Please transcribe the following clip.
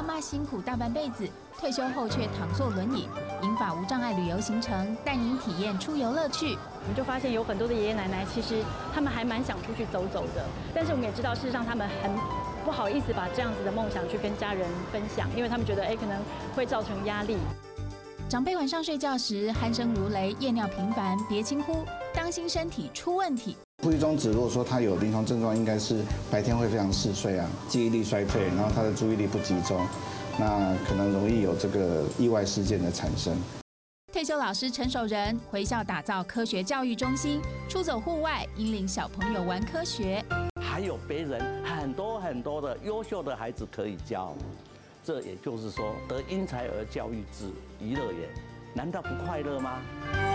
妈辛苦大半辈子，退休后却躺坐轮椅。银发无障碍旅游行程带您体验出游乐趣。 我们就发现有很多的爷爷奶奶，其实他们还蛮想出去走走的，但是我们也知道，事实上他们很不好意思把这样子的梦想去跟家人分享，因为他们觉得可能会造成压力。 长辈晚上睡觉时鼾声如雷、夜尿频繁，别轻忽，当心身体出问题。 呼吸中止如果说他有临床症状，应该是白天会非常嗜睡啊，记忆力衰退，然后他的注意力不集中，那可能容易有这个意外事件的产生。 退休老师陈守仁回校打造科学教育中心，出走户外，引领小朋友玩科学。 还有别人很多的优秀的孩子可以教，这也就是说，得因材而教育之，娱乐也，难道不快乐吗？